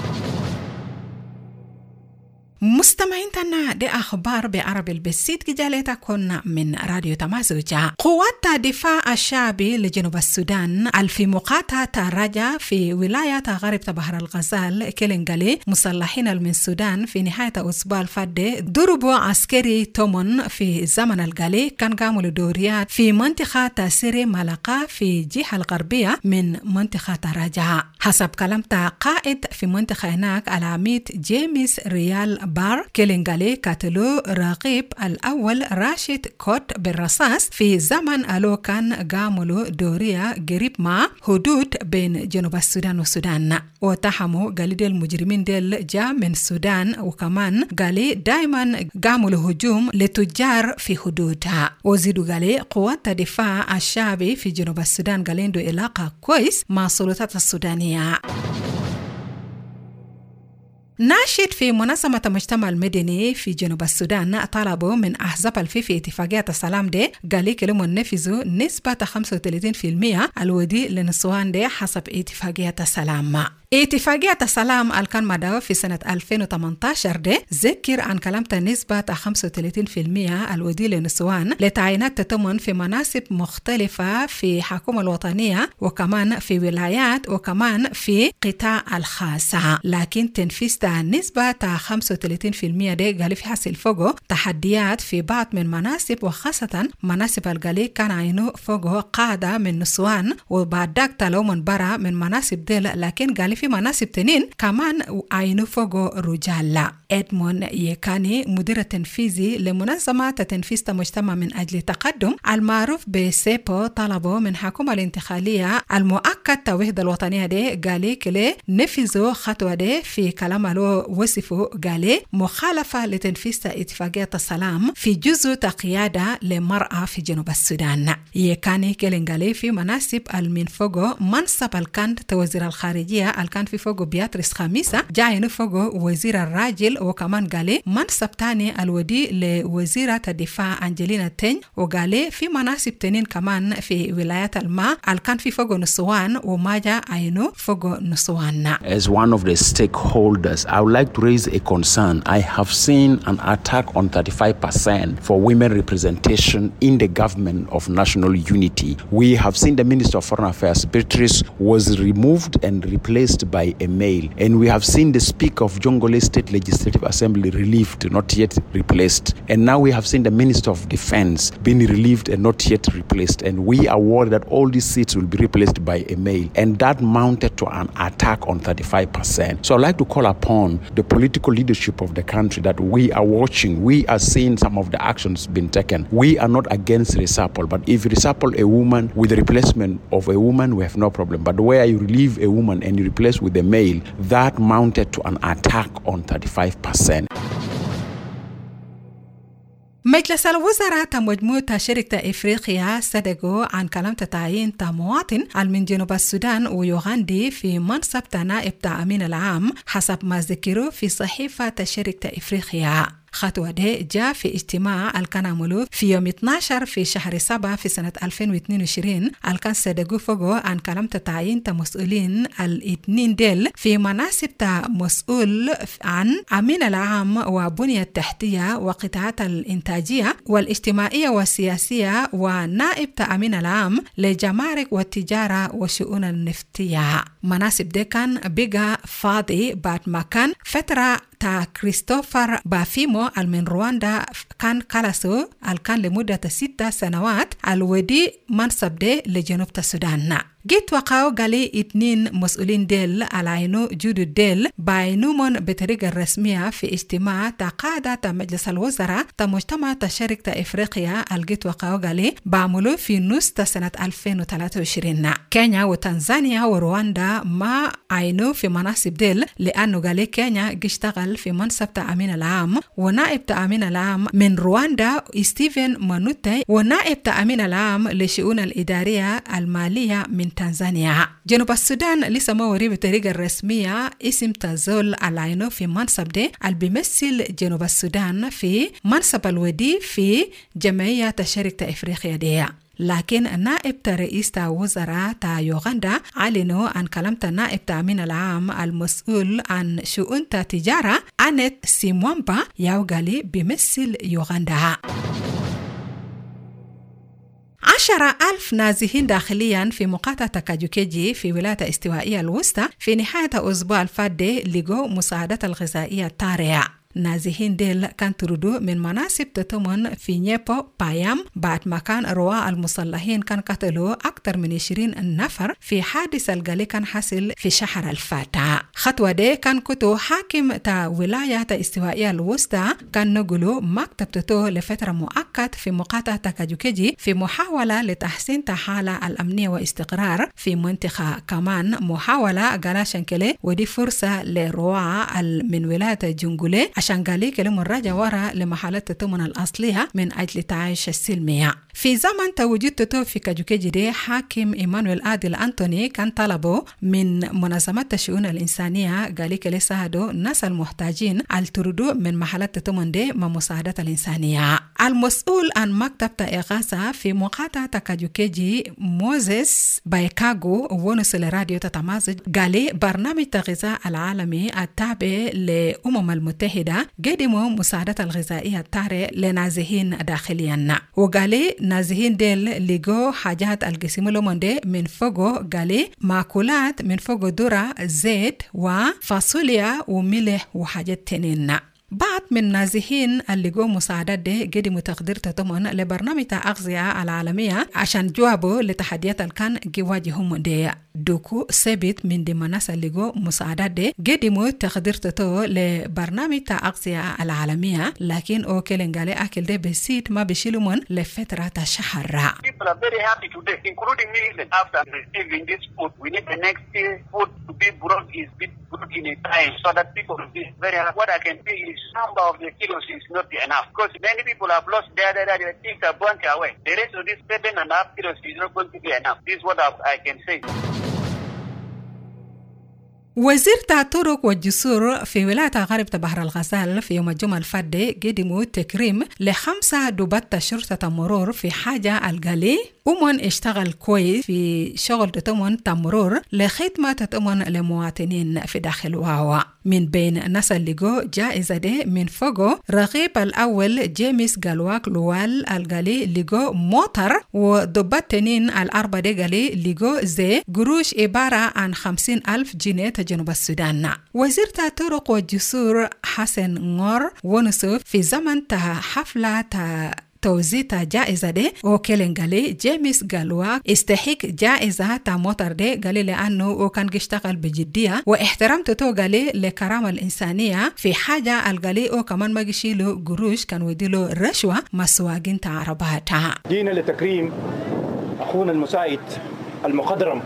[SPEAKER 14] مستمعين تنا دي أخبار بعربي البسيط كجالتكن من راديو تمازوجا. قوات الدفاع الشعبي لجنوب السودان في مقاطعة رجا في ولاية غرب بحر الغزال كيلنغالي مسلحين من السودان في نهاية أسبوع الفادي ضربوا عسكري تومون في زمن الغالي كان قاموا دوريات في منطقة سيري ملقا في الجهة الغربية من منطقة رجا. حسب كلام قائد في منطقة هناك العميد جيمس ريال بار كيلنغالي قتلوا رقيب الأول راشد كوت بالرصاص في زمن ألو كان قاموا دورية قريب مع حدود بين جنوب السودان والسودان. وتحموا قالي دي المجرمين ديل جاء من السودان، وكمان قالي دايما قاموا هجوم لتجار في حدودها. وزيدوا قالي قوات الدفاع الشعبي في جنوب السودان قالين دو علاقة كويس مع السلطات السودانية. ناشط في منظمة المجتمع المدني في جنوب السودان طلبوا من أحزاب في اتفاقية السلام دي قالي كلموا نفذوا نسبة 35% الودي للنسوان دي حسب اتفاقية السلام. اتفاقية السلام الكان مدعو في سنة 2018 دي ذكر عن كلمة نسبة 35% الودي للنسوان لتعيينات تتمن في مناصب مختلفة في حكومة الوطنية وكمان في ولايات وكمان في قطاع الخاص. لكن تنفيذ نسبة 35% دي قالي في حصل فوقه تحديات في بعض من مناصب، وخاصة مناصب القالي كان عينو فوقه قادة من نسوان وبعدك تلو من برا من مناصب دي، لكن قالي في مناصب تنين كمان عينو فوقه رجال. إدمون يكاني مدير التنفيذي لمنظمة تنفيذ المجتمع من أجل التقدم المعروف بسيبو طلبوا من حكومة الانتقالية المؤكد توحيد الوطنية دي قالي كلي نفذوا خطوة دي في كلام له وصفوا قالي مخالفة لتنفيذ اتفاقية السلام في جزء تقيادة لمرأة في جنوب السودان. يكاني كلين قالي في مناسب المن فوقه منصب الكان توزير الخارجية الكان في فوقه بياتريس خميسة جاين فوقه وزير الراجل، وكمان قالي منصب تاني الودي لوزيرة الدفاع أنجلينا تين، وقالي في مناسب تنين كمان في ولايات الماء الكان في فوقه نسوان وماجا عينو فوقه نسوان.
[SPEAKER 15] As one of the stakeholders I would like to raise a concern. I have seen an attack on 35% for women representation in the government of national unity. We have seen the Minister of Foreign Affairs, Beatrice, was removed and replaced by a male. And we have seen the Speaker of Jongole State Legislative Assembly relieved, not yet replaced. And now we have seen the Minister of Defense being relieved and not yet replaced. And we are worried that all these seats will be replaced by a male. And that mounted to an attack on 35%. So I'd like to call upon the political leadership of the country that we are watching. We are seeing some of the actions being taken. We are not against reshuffle, but if you reshuffle a woman with the replacement of a woman, we have no problem. But where you relieve a woman and you replace with a male, that mounted to an attack on 35%.
[SPEAKER 14] مجلس الوزراء مجموعة شركة إفريقيا صدقوا عن كلام تعيين مواطن من جنوب السودان ويوغندي في منصب نائب أمين العام حسب ما ذكروا في صحيفة شركة إفريقيا. خطوة دي جاء في اجتماع الكنامولو في يوم 12 في شهر 7 في سنة 2022 الكان صدقوا فوقو عن كلام تعيين مسؤولين الاثنين ديل في مناصب مسؤول عن أمين العام وبنية التحتية وقطاعات الإنتاجية والاجتماعية والسياسية ونائب أمين العام لجمارك والتجارة والشؤون النفطية. مناصب دي كان بقى فاضي بعد ما كان فترة كريستوفر بافيمو من رواندا كان كالاسو كان لمدة 6 سنوات الودي منصب دي لجنوب السودان. جيت وقاو قالي 2 مسؤولين ديل العينو جودو ديل باينومون بطريقة رسمية في اجتماع قادة مجلس الوزراء مجتمع شركة إفريقيا الجيت وقاو قالي بعملوا في نص سنة 2023. كينيا وتنزانيا ورواندا ما عينو في مناصب ديل لأنه قالي كينيا اشتغل في منصب أمين العام ونائب أمين العام من رواندا ستيفن مانوتي ونائب أمين العام لشؤون الإدارية المالية من تنزانيا. جنوب السودان لسه ما وري بطريقة رسمية اسم تزول العينو في منصب دي بيمثل جنوب السودان في منصب الودي في جمعية شركة إفريقيا دي. لكن نائب رئيس وزراء يوغندا علنوا عن كلام نائب أمين العام المسؤول عن شؤون التجارة أنت سيموامبا يوغالي بيمثل يوغندا. 10,000 نازحين داخليا في مقاطعة كاجوكيجي في ولاية استوائية الوسطى في نهاية أسبوع الفادي لقوا مساعدة الغذائية طارئة. نازحين ديل كان تردو من مناسب تتمن في نيبو بايام بعد ما كان رواء المصلحين كان قتلوا أكثر من 20 نفر في حادث القلي كان حصل في شهر الفاتح. خطوة دي كان كتو حاكم تا ولاية استوائية الوسطى كان نقولوا مكتب تتو لفترة مؤقت في مقاطعة كاجوكيجي في محاولة لتحسين حالة الأمنية واستقرار في منطقة. كمان محاولة قال شنكلي ودي فرصة لرواء من ولاية جنجولي عشان قالي كلمة الرجاء ورا لمحالة التمن الأصلية من أجل تعايش السلمية. في زمن تواجد تتو في كاجوكيجي دي حاكم إيمانويل آدل أنتوني كان طلبوا من منظمات الشؤون الإنسانية قالي كلي ساعدوا الناس المحتاجين على تردو من محالات التمن دي مع مساعدة الإنسانية. المسؤول عن مكتب إغاثة في مقاطعة كاجوكيجي موزيس بايكاغو ونس الراديو تتمازج قالي برنامج الغذاء العالمي التابع لأمم المتحدة قدموا مساعدة الغذائية الطارئة لنازحين داخليا. وقالي نازحين ديل لقوا حاجات القسم لهم من فوقو قالي ماكولات من فوقو ذرة زيت وفاصوليا وملح وحاجات تانيين. بعض من نازحين اللي جو مساعدات دي قدموا تقدير تضمن لبرنامج الأغذية العالمية عشان جوابوا لتحديات اللي كان جواجههم دي. دوكو ثابت من دي مناس اللي جو مساعدات دي قدموا تقدير تتو لبرنامج الأغذية العالمية لكن أوكلن قالي أكل دي بسيط ما بيشيلوا من لفترة شهر.
[SPEAKER 16] People are very happy today, including me. Even after receiving this food, we need the next food to be brought in a time so that people will be very happy. What I can say is number of the kilos is not enough because many people have lost their things are burnt away. The rest of this 7.5 kilos is not going to be enough. This is what I can say.
[SPEAKER 14] وزير الطرق والجسور في ولاية غرب بحر الغزال في يوم الجمعة الفادي قدموا تكريم ل5 ضباط شرطة مرور في حاجة القلي ومن اشتغل كويس في شغل تمن تمرور لخدمة تمن لمواطنين في داخل واوا. من بين الناس اللي جو جائزة دي من فوقه رغيب الأول جيمس غالواك لوال الغالي لجو موتر، ودبات تنين الأربعة دي غالي لجو زي قروش عبارة عن 50,000 جنيه جنوب السودان. وزير الطرق والجسور حسن غور ونصف في زمن حفلة توزيع جائزة دي وكيلن قالي جيمس غالواك استحق جائزة موتر دي قالي لأنه وكان يشتغل بجدية واحترامته قالي لكرامة الإنسانية في حاجة القالي وكمان ما يشيلوا قروش كان وديلوا رشوة مسواقين عرباتها.
[SPEAKER 17] جينا لتكريم أخونا المساعد المقدرم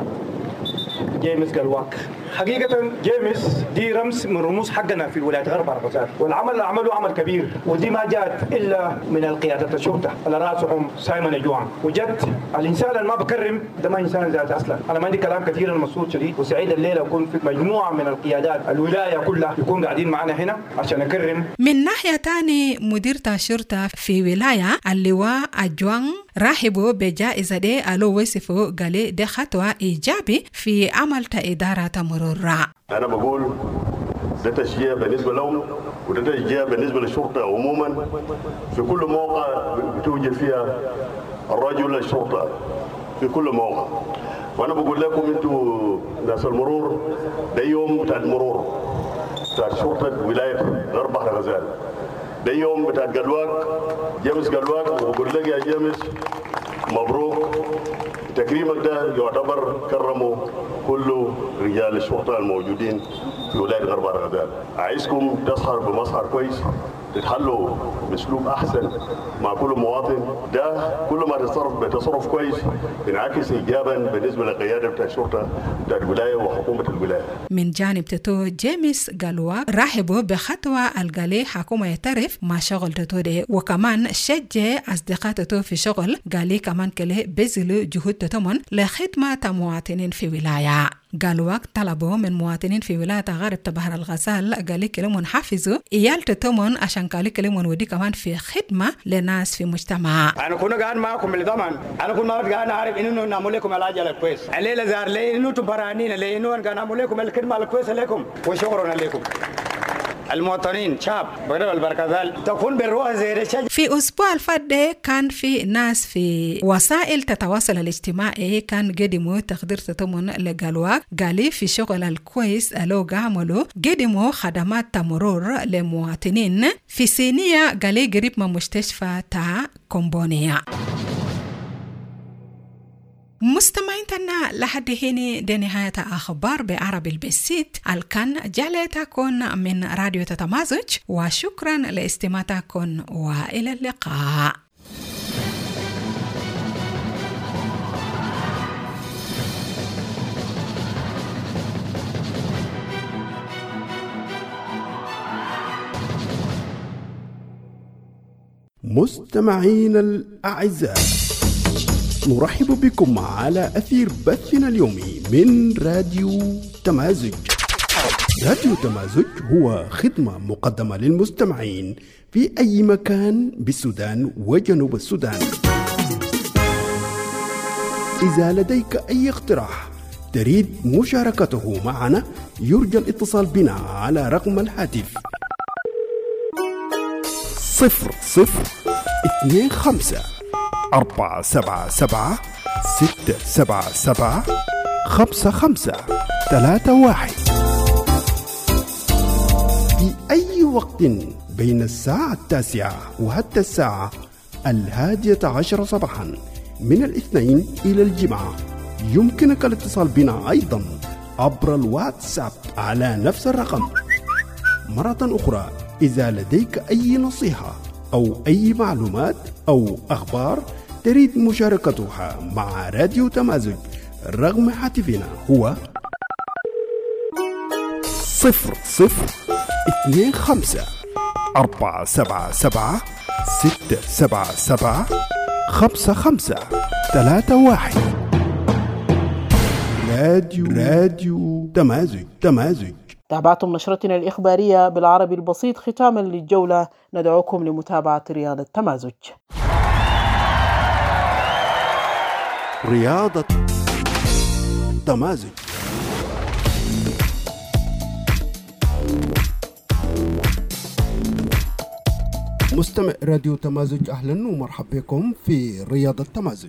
[SPEAKER 17] جيمس غالواك. حقيقة جيمس دي رمز من رموز حقنا في ولاية غرب الغزال، والعمل اللي عمله عمل كبير، ودي ما جات إلا من القيادة الشرطة على رأسهم سايمون جوان، وجت الإنسان اللي ما بكرم ده ما إنسان ذات أصلا. أنا ما عندي كلام كثير المسؤول شديد، وسعيد الليلة أكون في مجموعة من القيادات الولاية كلها يكون قاعدين معنا هنا عشان نكرم.
[SPEAKER 14] من ناحية تاني مديرة الشرطة في ولاية اللواء أجوان راحبوا بجائزة دي ألو وصفوا قالي دي خطوة إيجابي في عمل إدارة مرور.
[SPEAKER 18] أنا بقول ده تشجيع بالنسبة لهم وده تشجيع بالنسبة للشرطة عموما في كل موقع بتوجد فيها الرجل الشرطة في كل موقع. وأنا بقول لكم أنتوا ناس المرور ده يوم بتاع المرور بتاع شرطة ولاية غرب بحر غزال، ده يوم بتاع غالواك جيمس غالواك، وبقول لك يا جيمس مبروك تكريمك ده يعتبر كرموا كل رجال الشرطة الموجودين في ولاية غرب الغزال. عايزكم تسهر بمسهر كويس، تتحلوا باسلوب احسن مع كل مواطن، ده كل ما تتصرف بتصرف كويس ينعكس ايجابا بالنسبه للقياده بتاع الشرطه بتاع الولايه وحكومه الولايه.
[SPEAKER 14] من جانب تتو جيمس غالواك رحبوا بخطوه القالي حكومه يعترف مع شغل تتو دي، وكمان شجع اصدقائته في شغل قالي كمان كله بذلوا جهود تتمن لخدمه مواطنين في ولايه. غالواك طلبوا من مواطنين في ولاية غرب بحر الغزال قالي كلمون حافظوا إيال تتمن عشان قالي كلمون ودي كمان في خدمة لناس في مجتمع.
[SPEAKER 17] أنا كنا قاعد معكم اللي ضمن، أنا كنا قاعد أعرف إنه نعمل لكم العلاج الكويس، الليلة زار لي إنه تبرانين لي إنه كان نعمل لكم الخدمة الكويسة لكم وشكرا لكم. المواطنين شعب بغير البركة تكون بالروح زي
[SPEAKER 14] في أسبوع الفات كان في ناس في وسائل التواصل الاجتماعي كان قدموا تقدير تتمن لغالواك قالي في شغل الكويس ألو عملوا قدموا خدمات مرور لمواطنين في سينية قالي قريب من مستشفى تاع كومبونيا. مستمعيننا لحد هنا دي نهاية أخبار بعربي البسيط الكان جعلتكم من راديو تتمازج، وشكرا لاستماعتكم وإلى اللقاء.
[SPEAKER 2] مستمعين الأعزاء، نرحب بكم على أثير بثنا اليومي من راديو تمازج. راديو تمازج هو خدمة مقدمة للمستمعين في أي مكان بالسودان وجنوب السودان. إذا لديك أي اقتراح تريد مشاركته معنا يرجى الاتصال بنا على رقم الهاتف 0025 477 677 5531 في أي وقت بين الساعة 9 وحتى الساعة 11 صباحا من الاثنين إلى الجمعة. يمكنك الاتصال بنا أيضا عبر الواتساب على نفس الرقم. مرة أخرى، إذا لديك أي نصيحة أو أي معلومات أو أخبار تريد مشاركتها مع راديو تمازج، رقم هاتفنا هو 0025 477 677 5531. راديو تمازج.
[SPEAKER 1] تابعتم نشرتنا الإخبارية بالعربي البسيط. ختاما للجولة ندعوكم لمتابعة رياضة تمازج.
[SPEAKER 2] رياضة تمازج. مستمع راديو تمازج، أهلا ومرحبا بكم في رياض التمازج.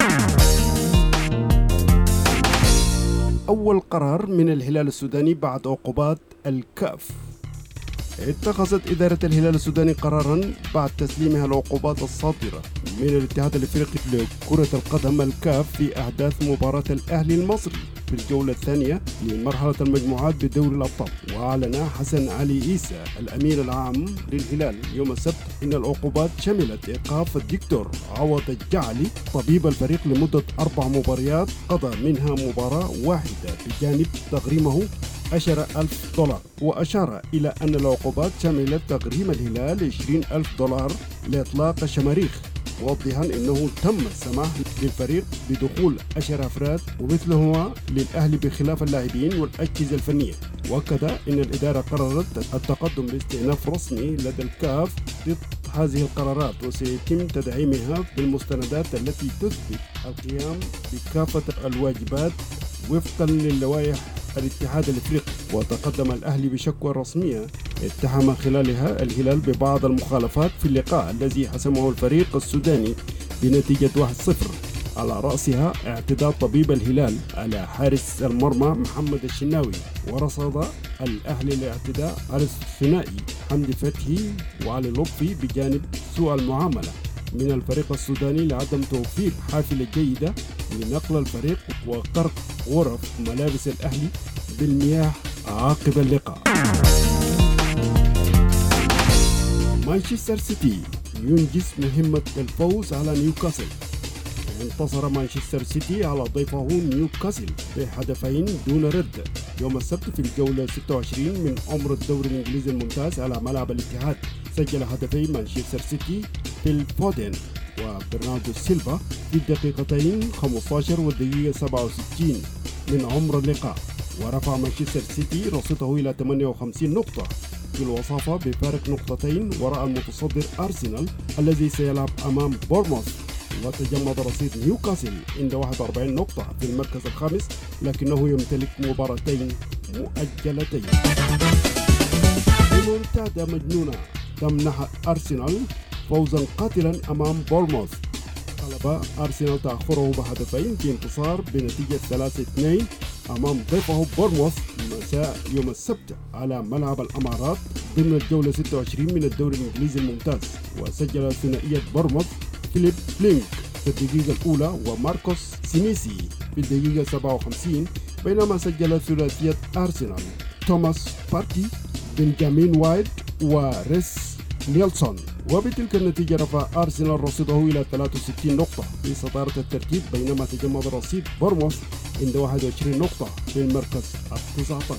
[SPEAKER 2] أول قرار من الهلال السوداني بعد عقوبات الكاف. اتخذت إدارة الهلال السوداني قرارا بعد تسليمها العقوبات الصادرة من الاتحاد الافريقي لكرة القدم الكاف في أحداث مباراة الأهلي المصري في الجولة الثانية لمرحلة المجموعات بدوري الأبطال. وأعلن حسن علي عيسى الأمير العام للهلال يوم السبت إن العقوبات شملت إيقاف الدكتور عوض الجعلي طبيب الفريق لمدة 4 مباريات قضى منها مباراة واحدة بجانب تغريمه $10,000. وأشار إلى أن العقوبات شملت تغريم الهلال $20,000 لإطلاق الشماريخ، موضحا أنه تم السماح للفريق بدخول 10 أفراد ومثلهما للأهلي بخلاف اللاعبين والأجهزة الفنية. وأكد أن الإدارة قررت التقدم باستئناف رسمي لدى الكاف ضد هذه القرارات، وسيتم تدعيمها بالمستندات التي تثبت القيام بكافة الواجبات وفقا للوائح الاتحاد الافريقي. وتقدم الاهلي بشكوى رسميه اتهم خلالها الهلال ببعض المخالفات في اللقاء الذي حسمه الفريق السوداني بنتيجه 1-0، على راسها اعتداء طبيب الهلال على حارس المرمى محمد الشناوي. ورصد الاهلي الاعتداء على الثنائي حمدي فتحي وعلي لطفي بجانب سوء المعامله من الفريق السوداني لعدم توفير حافلة جيدة لنقل الفريق وغرق غرف ملابس الأهلي بالمياه عقب اللقاء. مانشستر سيتي ينجز مهمة الفوز على نيوكاسل. انتصر مانشستر سيتي على ضيفه نيوكاسل بهدفين دون رد يوم السبت في الجولة 26 من عمر الدوري الإنجليزي الممتاز على ملعب الاتحاد. سجل هدفي مانشستر سيتي فيل فودن وبرناردو سيلفا في الدقيقتين 15 والدقيقة 67 من عمر اللقاء، ورفع مانشستر سيتي رصيده إلى 58 نقطة في الوصافة بفارق نقطتين وراء المتصدر أرسنال الذي سيلعب أمام بورموث. وتجمد رصيد نيوكاسل عند 41 نقطة في المركز الخامس، لكنه يمتلك مباراتين مؤجلتين. ريمونتادا مجنونة تمنح أرسنال فوزا قاتلا أمام بورموث. طلب أرسنال تأخره بهدفين في انتصار بنتيجة 3-2 أمام ضيفه بورموث مساء يوم السبت على ملعب الأمارات ضمن الجولة 26 من الدوري الإنجليزي الممتاز. وسجل ثنائية بورموث فيليب لينك في الدقيقة الأولى وماركوس سينيسي في الدقيقة 57، بينما سجل ثلاثية أرسنال توماس بارتي بنجامين وايد وريس نيلسون. وبتلك النتيجة رفع أرسنال رصيده إلى 63 نقطة في صدارة الترتيب، بينما تجمد رصيد بورموث عند 21 نقطة في المركز 19.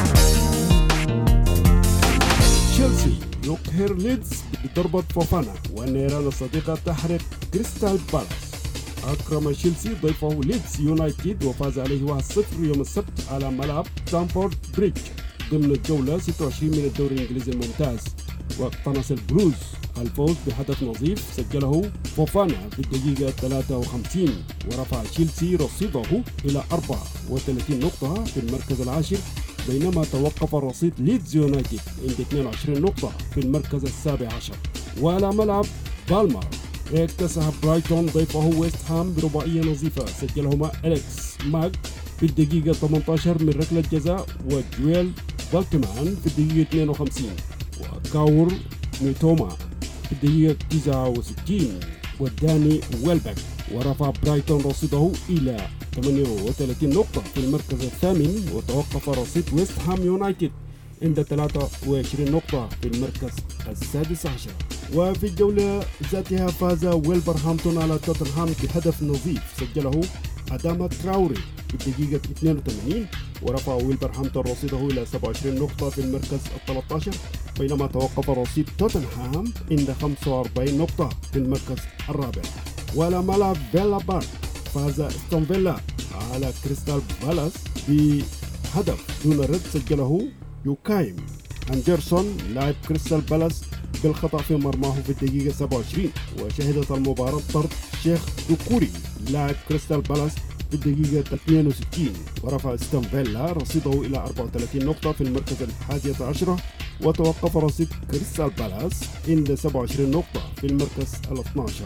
[SPEAKER 2] تشيلسي يقهر ليدز بضربة فوفانا، والنيران الصديقة تحرق كريستال بالاس. أكرم تشيلسي ضيفه ليدز يونايتد وفاز عليه 1-0 يوم السبت على ملعب ستامفورد بريدج ضمن الجولة 26 من الدوري الإنجليزي الممتاز. واقتنص البلوز الفوز بهدف نظيف سجله فوفانا في الدقيقة 53، ورفع تشيلسي رصيده إلى 34 نقطة في المركز العاشر، بينما توقف الرصيد ليدز يونايتد عند 22 نقطة في المركز السابع عشر. وعلى ملعب بالمر اكتسح برايتون ضيفه ويست هام برباعية نظيفة سجلهما أليكس ماج في الدقيقة 18 من ركلة جزاء وجويل بالتمان في الدقيقة 52 وكاور ميتوما في الدقيقة 69 وداني ويلبك. ورفع برايتون رصيده إلى 38 نقطة في المركز الثامن، وتوقف رصيد ويست هام يونايتد عند 23 نقطة في المركز السادس عشر. وفي الجولة ذاتها فاز ويلبرهامبتون على توتنهام بهدف نظيف سجله أداما تراوري في الدقيقة 82، ورفع ويلبرهامبتون رصيده إلى 27 نقطة في المركز 13، بينما توقف رصيد توتنهام عند 45 نقطة في المركز الرابع. وعلى ملعب فيلا بارك فاز استون فيلا على كريستال بالاس بهدف دون رد سجله يوكايم أندرسون لاعب كريستال بالاس بالخطأ في مرماه في الدقيقة 27. وشهدت المباراة طرد شيخ دوكوري لاعب كريستال بالاس في الدقيقة 62، ورفع استون فيلا رصيده إلى 34 نقطة في المركز 11 وتوقف رصيد كريستال بالاس عند 27 نقطة في المركز 12.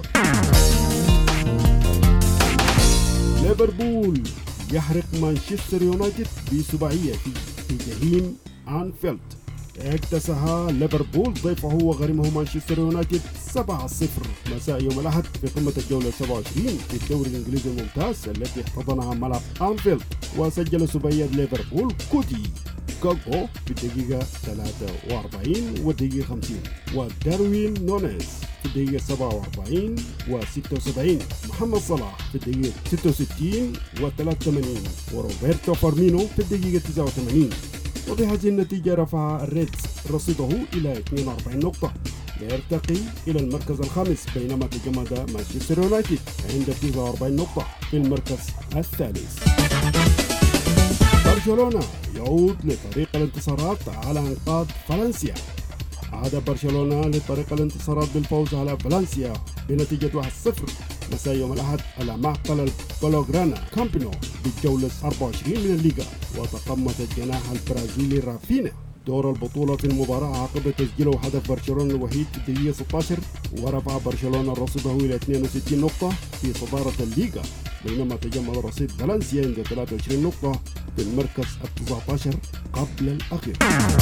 [SPEAKER 2] ليفربول يحرق مانشستر يونايتد بسباعية في جحيم أنفيلد. اكتسح ليفربول ضيفه وغريمه مانشستر يونايتد 7-0 مساء يوم الأحد في قمة الجولة 27 في الدوري الإنجليزي الممتاز التي احتضنها ملعب أنفيلد. وسجل سباعية ليفربول كودي كاكبو في الدقيقة 43 والدقيقة 50 وداروين نونيز في الدقيقة 47 و76 محمد صلاح في الدقيقة 66 و83 وروبرتو فارمينو في الدقيقة 89. وبهذه النتيجة رفع الريدز رصيده إلى 42 نقطة ليرتقي إلى المركز الخامس، بينما تجمد مانشستر يونايتد عند 49 نقطة في المركز الثالث. برشلونة يعود لطريق الانتصارات على أنقاض فالنسيا. عاد برشلونة لطريق الانتصارات بالفوز على فالنسيا بنتيجة 1-0 مساء يوم الأحد على معقل البلوغرانا كامبينو بالجولة 24 من الليغا. وتقمص الجناح البرازيلي رافينا دور البطولة في المباراة عقب تسجيله هدف برشلونة الوحيد في الدقيقة 16، ورفع برشلونة رصيده إلى 62 نقطة في صدارة الليغا، بينما تجمد رصيد فالنسيا عند 23 نقطة في المركز 19 قبل الأخير.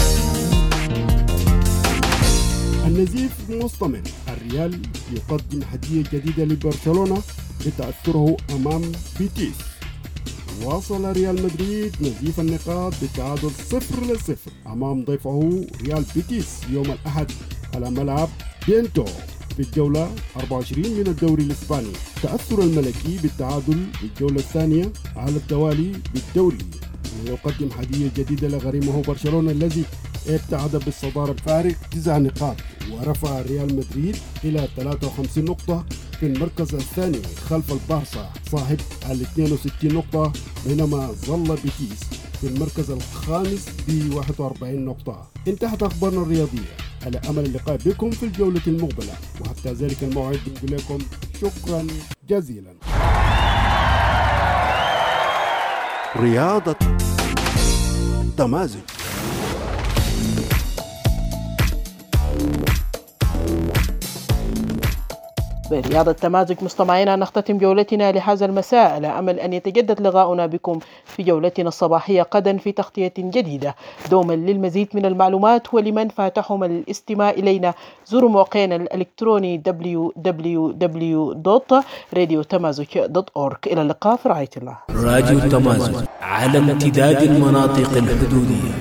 [SPEAKER 2] النزيف مستمر. الريال يقدم هدية جديدة لبرشلونة بتأثره أمام بيتيس. واصل ريال مدريد نزيف النقاط بالتعادل 0-0 أمام ضيفه ريال بيتيس يوم الأحد على ملعب بينتو في الجولة 24 من الدوري الإسباني. تأثر الملكي بالتعادل بالجولة الثانية على التوالي بالدوري، ويقدم هدية جديدة لغريمه برشلونة الذي ابتعد بالصدارة بفارق 9 نقاط، ورفع ريال مدريد إلى 53 نقطة في المركز الثاني خلف البارسا صاحب 62 نقطة، بينما ظل بيتيس في المركز الخامس ب 41 نقطة. انتهت أخبارنا الرياضية، على أمل اللقاء بكم في الجولة المقبلة، وحتى ذلك الموعد نقول لكم شكرا جزيلا. رياضة تمازج.
[SPEAKER 1] برياضة تمازج مستمعينا نختتم جولتنا لهذا المساء، على أمل أن يتجدد لقاؤنا بكم في جولتنا الصباحية غدا في تغطية جديدة. دوما للمزيد من المعلومات ولمن فاتحهم الاستماع إلينا زوروا موقعنا الإلكتروني www.radiotamazج.org. إلى اللقاء في رعاية الله.
[SPEAKER 19] راديو تمازج على امتداد المناطق الحدودية.